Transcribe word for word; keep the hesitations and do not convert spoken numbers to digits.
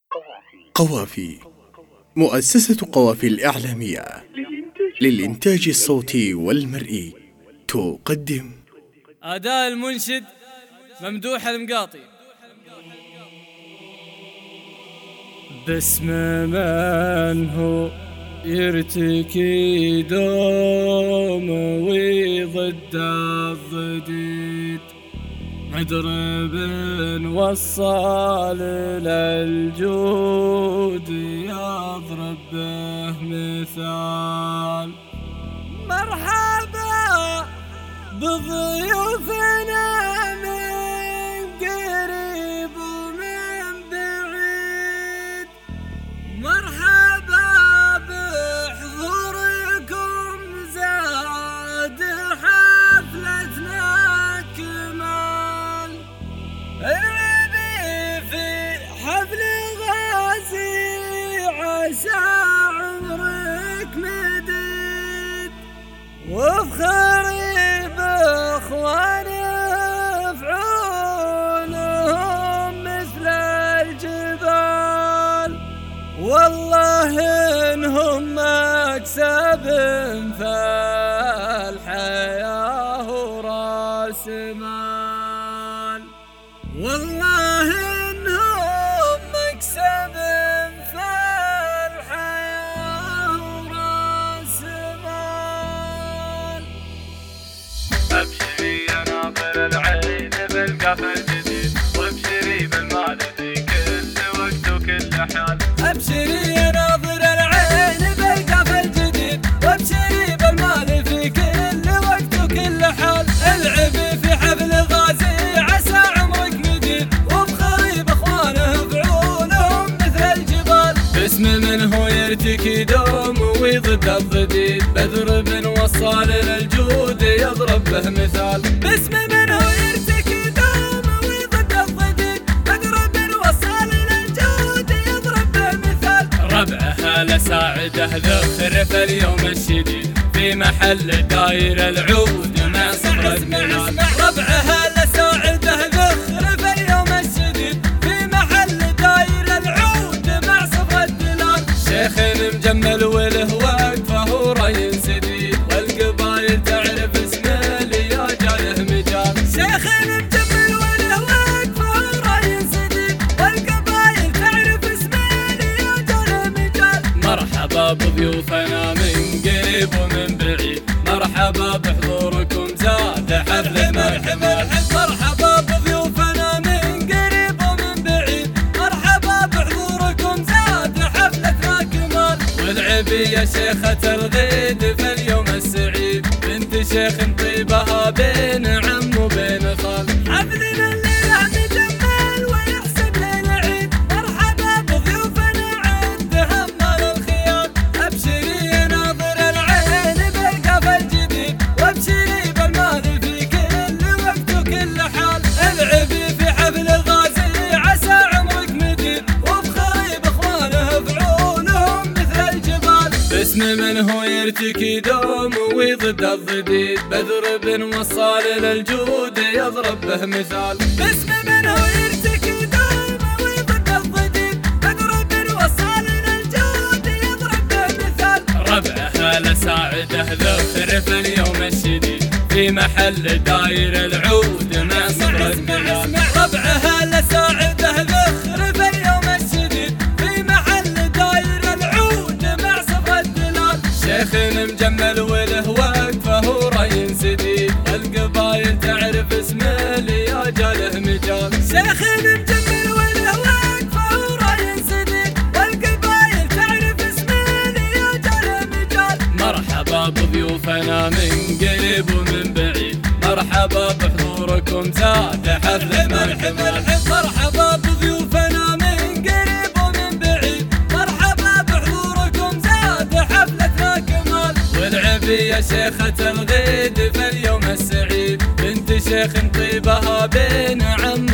قوافي، مؤسسة قوافي الإعلامية للإنتاج الصوتي والمرئي تقدم أداء المنشد ممدوح المقاطي. باسم من هو يرتكي دوم وضد الضديد، مدرب وصال للجود يضرب به مثال. مرحبا بضيوفنا من قريب ومن بعيد، مرحبا بحضوركم زاد حفلتنا كمال. العبي في حفل غازي عسى عمرك مديد، وافخري باخواني افعونهم مثل الجبال. والله انهم مكسب فالحياة وراس مال، والله انهم مكسب فالحياة وراس مال. ابشري يا ناظر العين بالقفا الجديد، وابشري بالمال في كل وقت وكل حال. ابشري يا ناظر العين بالقفا الجديد، وابشري بالمال في كل وقت وكل حال. العبي في حفل غازي عسى عمرك مديد، وافخري باخوانه بعونهم مثل الجبال. باسم من هو يرتكي دوم وضد الضديد، بدر بن وصال للجود يضرب به مثال. باسم من هو يرتكي دوم وضد الضديد، بدر بن وصال للجود يضرب به مثال. ربعها لساعده ذخر في اليوم الشديد، في محل داير العود مع صبر المنال. ربعها لساعده ذخر في اليوم الشديد، في محل داير العود مع صبر الدلال. شيخ مجمل وله وقفه ورين سديد، والقبايل تعرف اسمه ليا جاله مجال. شيخ مجمل وله وقفه ورين سديد، والقبايل تعرف اسمه ليا جاله مجال. مرحبا بضيوفنا من قريب ومن بعيد، مرحبا بحضوركم زاد حفلتنا كمال. مرحبا بضيوفنا من قريب ومن بعيد، مرحبا بحضوركم زاد حفلتنا كمال. والعبي يا شيخة الغيد في اليوم السعيد، بنت شيخ طيبها بين عم وبين خال. حفلنا الليلة مجمل ويحسب ليلة عيد، مرحبا بضيوفنا عندهم مال الخيال. ابشري يا ناظر العين بالقفا الجديد، وابشري بالمال في كل وقت وكل حال. العبي في حفل الغازي عسى عمرك مديد، وافخري باخوانه بعونهم مثل الجبال. باسم من هو يرتكي دوم وضد الضديد، بدر بن وصال للجود يضرب به مثال. باسم من هو يرتكي دوم وضد الضديد، بدر بن وصال للجود يضرب به مثال. ربعها لساعده ذخر في اليوم الشديد، في محل داير العود مع صبر المنال. ربعها لساعده ذخر في اليوم الشديد، في محل داير العود مع صبر الدلال. شيخ مجمل وله وقفه ورين سديد، والقبايل تعرف اسمه ليا جاله مجال. شيخ مجمل وله وقفه ورين سديد، والقبايل تعرف اسمه ليا جاله مجال. مرحبا بضيوفنا من قريب ومن بعيد، مرحبا بحضوركم زاد حفلتنا كمال. مرحبا بضيوفنا من قريب ومن بعيد، مرحبا بحضوركم زاد حفلتنا كمال. والعبي يا شيخة الغيد في اليوم السعيد، بنت شيخ طيبها بين عم